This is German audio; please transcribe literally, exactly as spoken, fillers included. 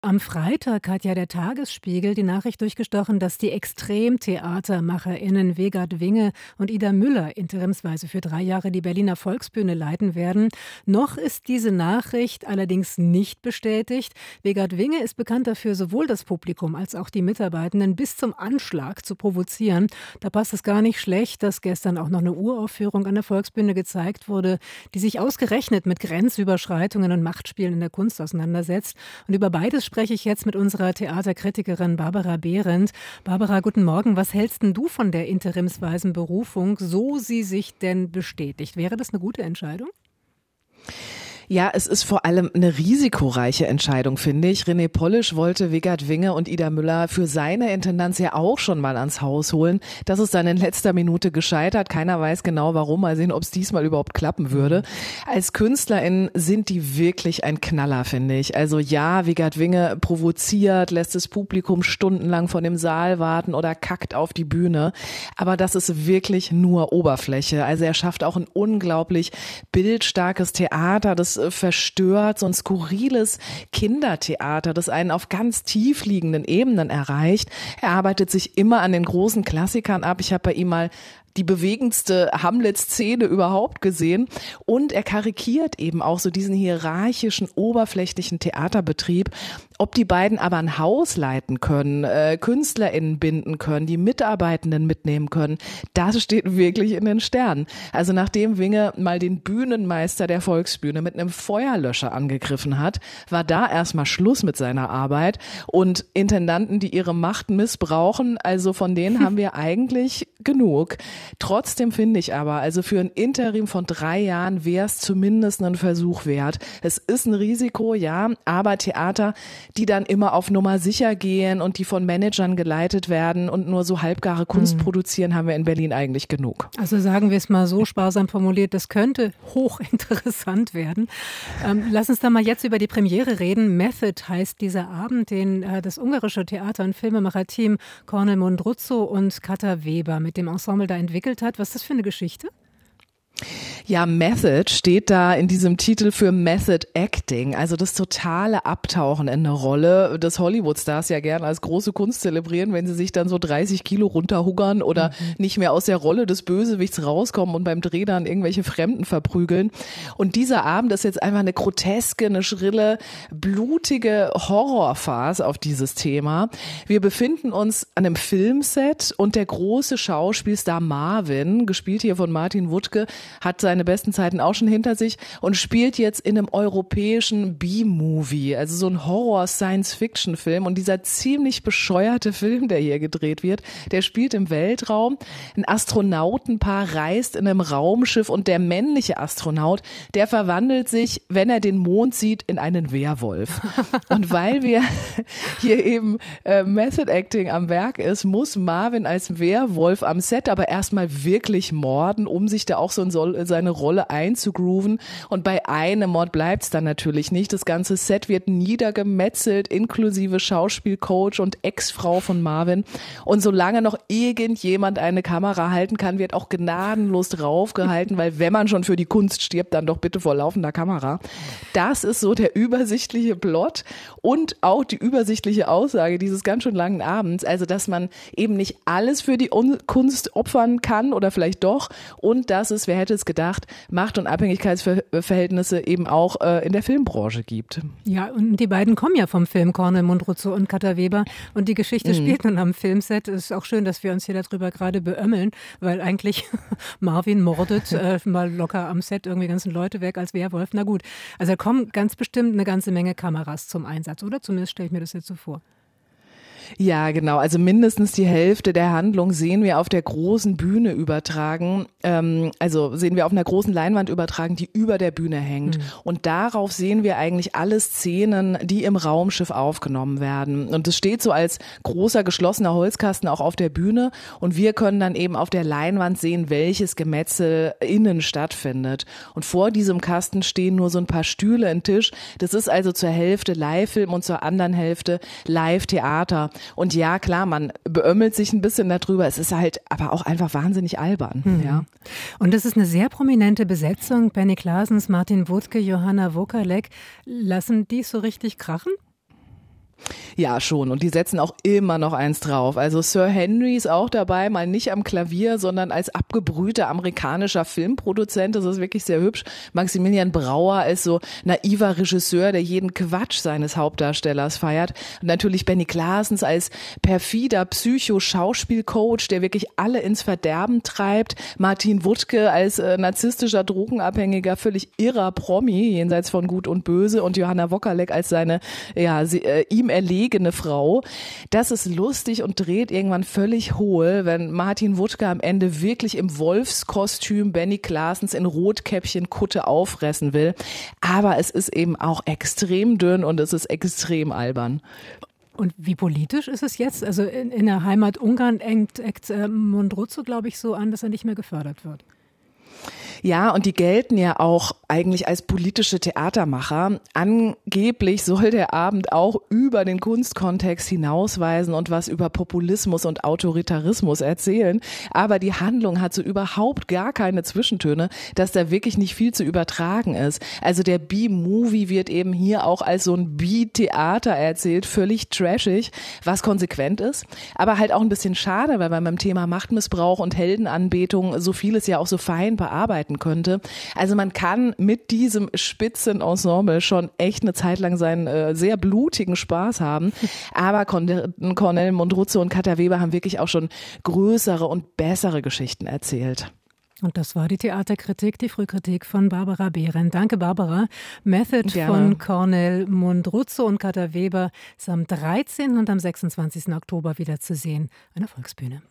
Am Freitag hat ja der Tagesspiegel die Nachricht durchgestochen, dass die ExtremtheatermacherInnen Vegard Winge und Ida Müller interimsweise für drei Jahre die Berliner Volksbühne leiten werden. Noch ist diese Nachricht allerdings nicht bestätigt. Vegard Winge ist bekannt dafür, sowohl das Publikum als auch die Mitarbeitenden bis zum Anschlag zu provozieren. Da passt es gar nicht schlecht, dass gestern auch noch eine Uraufführung an der Volksbühne gezeigt wurde, die sich ausgerechnet mit Grenzüberschreitungen und Machtspielen in der Kunst auseinandersetzt. Und über beides spreche ich jetzt mit unserer Theaterkritikerin Barbara Behrendt. Barbara, guten Morgen. Was hältst denn du von der interimsweisen Berufung, so sie sich denn bestätigt? Wäre das eine gute Entscheidung? Ja, es ist vor allem eine risikoreiche Entscheidung, finde ich. René Polisch wollte Vegard Winge und Ida Müller für seine Intendanz ja auch schon mal ans Haus holen. Das ist dann in letzter Minute gescheitert. Keiner weiß genau warum. Mal sehen, ob es diesmal überhaupt klappen würde. Als KünstlerInnen sind die wirklich ein Knaller, finde ich. Also ja, Vegard Winge provoziert, lässt das Publikum stundenlang vor dem Saal warten oder kackt auf die Bühne. Aber das ist wirklich nur Oberfläche. Also er schafft auch ein unglaublich bildstarkes Theater, das verstört, so ein skurriles Kindertheater, das einen auf ganz tief liegenden Ebenen erreicht. Er arbeitet sich immer an den großen Klassikern ab. Ich habe bei ihm mal die bewegendste Hamlet-Szene überhaupt gesehen. Und er karikiert eben auch so diesen hierarchischen, oberflächlichen Theaterbetrieb. Ob die beiden aber ein Haus leiten können, äh, KünstlerInnen binden können, die Mitarbeitenden mitnehmen können, das steht wirklich in den Sternen. Also nachdem Winge mal den Bühnenmeister der Volksbühne mit einem Feuerlöscher angegriffen hat, war da erstmal Schluss mit seiner Arbeit. Und Intendanten, die ihre Macht missbrauchen, also von denen haben wir eigentlich genug. Trotzdem finde ich aber, also für ein Interim von drei Jahren wäre es zumindest ein Versuch wert. Es ist ein Risiko, ja, aber Theater, die dann immer auf Nummer sicher gehen und die von Managern geleitet werden und nur so halbgare Kunst mhm. produzieren, haben wir in Berlin eigentlich genug. Also sagen wir es mal so sparsam formuliert, das könnte hochinteressant werden. Ähm, lass uns da mal jetzt über die Premiere reden. Method heißt dieser Abend, den äh, das ungarische Theater- und Filmemacher-Team Kornél Mundruczó und Kata Weber mit dem Ensemble da entwickelt hat. Was ist das für eine Geschichte? Ja, Method steht da in diesem Titel für Method Acting, also das totale Abtauchen in eine Rolle, das Hollywood-Stars ja gern als große Kunst zelebrieren, wenn sie sich dann so dreißig Kilo runterhuggern oder mhm. nicht mehr aus der Rolle des Bösewichts rauskommen und beim Dreh dann irgendwelche Fremden verprügeln. Und dieser Abend ist jetzt einfach eine groteske, eine schrille, blutige Horrorfarce auf dieses Thema. Wir befinden uns an einem Filmset und der große Schauspielstar Marvin, gespielt hier von Martin Wuttke, hat seine besten Zeiten auch schon hinter sich und spielt jetzt in einem europäischen B-Movie, also so ein Horror-Science-Fiction-Film. Und dieser ziemlich bescheuerte Film, der hier gedreht wird, der spielt im Weltraum. Ein Astronautenpaar reist in einem Raumschiff und der männliche Astronaut, der verwandelt sich, wenn er den Mond sieht, in einen Werwolf. Und weil wir hier eben äh, Method Acting am Werk ist, muss Marvin als Werwolf am Set aber erstmal wirklich morden, um sich da auch so in seine Rolle einzugrooven. Und bei einem Mord bleibt es dann natürlich nicht. Das ganze Set wird niedergemetzelt, inklusive Schauspielcoach und Ex-Frau von Marvin. Und solange noch irgendjemand eine Kamera halten kann, wird auch gnadenlos draufgehalten, weil wenn man schon für die Kunst stirbt, dann doch bitte vor laufender Kamera. Das ist so der übersichtliche Plot und auch die übersichtliche Aussage dieses ganz schön langen Abends. Also, dass man eben nicht alles für die Kunst opfern kann oder vielleicht doch und dass es, wer hätte es gedacht, Macht- und Abhängigkeitsverhältnisse eben auch äh, in der Filmbranche gibt. Ja, und die beiden kommen ja vom Film, Kornél Mundruczó und Kata Weber. Und die Geschichte mhm. spielt nun am Filmset. Es ist auch schön, dass wir uns hier darüber gerade beömmeln, weil eigentlich Marvin mordet äh, mal locker am Set irgendwie ganzen Leute weg als Werwolf. Na gut, also da kommen ganz bestimmt eine ganze Menge Kameras zum Einsatz, oder? Zumindest stelle ich mir das jetzt so vor. Ja, genau. Also mindestens die Hälfte der Handlung sehen wir auf der großen Bühne übertragen. Ähm, also sehen wir auf einer großen Leinwand übertragen, die über der Bühne hängt. Mhm. Und darauf sehen wir eigentlich alle Szenen, die im Raumschiff aufgenommen werden. Und es steht so als großer geschlossener Holzkasten auch auf der Bühne. Und wir können dann eben auf der Leinwand sehen, welches Gemetzel innen stattfindet. Und vor diesem Kasten stehen nur so ein paar Stühle, ein Tisch. Das ist also zur Hälfte Live-Film und zur anderen Hälfte Live-Theater. Und ja, klar, man beömmelt sich ein bisschen darüber. Es ist halt aber auch einfach wahnsinnig albern. Mhm. Ja. Und das ist eine sehr prominente Besetzung. Benny Claessens, Martin Wuttke, Johanna Wokalek. Lassen die so richtig krachen? Ja, schon. Und die setzen auch immer noch eins drauf. Also Sir Henry ist auch dabei, mal nicht am Klavier, sondern als abgebrühter amerikanischer Filmproduzent. Das ist wirklich sehr hübsch. Maximilian Brauer ist so naiver Regisseur, der jeden Quatsch seines Hauptdarstellers feiert. Und natürlich Benny Claessens als perfider Psycho-Schauspielcoach, der wirklich alle ins Verderben treibt. Martin Wuttke als äh, narzisstischer Drogenabhängiger, völlig irrer Promi, jenseits von Gut und Böse. Und Johanna Wokalek als seine, ja, sie, äh, ihm erlegene Frau. Das ist lustig und dreht irgendwann völlig hohl, wenn Martin Wuttke am Ende wirklich im Wolfskostüm Benny Claessens in Rotkäppchen Kutte auffressen will. Aber es ist eben auch extrem dünn und es ist extrem albern. Und wie politisch ist es jetzt? Also in, in der Heimat Ungarn eckt, eckt äh, Mondruzzo, glaube ich, so an, dass er nicht mehr gefördert wird. Ja, und die gelten ja auch eigentlich als politische Theatermacher. Angeblich soll der Abend auch über den Kunstkontext hinausweisen und was über Populismus und Autoritarismus erzählen. Aber die Handlung hat so überhaupt gar keine Zwischentöne, dass da wirklich nicht viel zu übertragen ist. Also der B-Movie wird eben hier auch als so ein B-Theater erzählt, völlig trashig, was konsequent ist, aber halt auch ein bisschen schade, weil man beim Thema Machtmissbrauch und Heldenanbetung so vieles ja auch so fein bearbeiten könnte. Also man kann mit diesem Spitzenensemble schon echt eine Zeit lang seinen äh, sehr blutigen Spaß haben. Aber Cornel Mondruzzo und Katja Weber haben wirklich auch schon größere und bessere Geschichten erzählt. Und das war die Theaterkritik, die Frühkritik von Barbara Behrendt. Danke, Barbara. Method Gerne. Von Cornel Mondruzzo und Katja Weber ist am dreizehnten und am sechsundzwanzigsten Oktober wieder zu sehen an der Volksbühne.